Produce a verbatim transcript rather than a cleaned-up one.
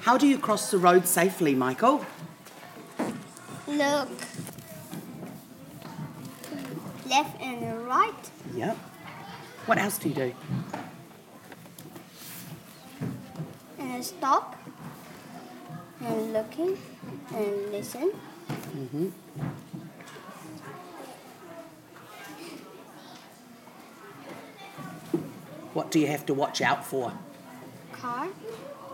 How do you cross the road safely, Michael? Look. Left and right. Yep. What else do you do? And stop. And looking. And listen. Mm-hmm. What do you have to watch out for? Car.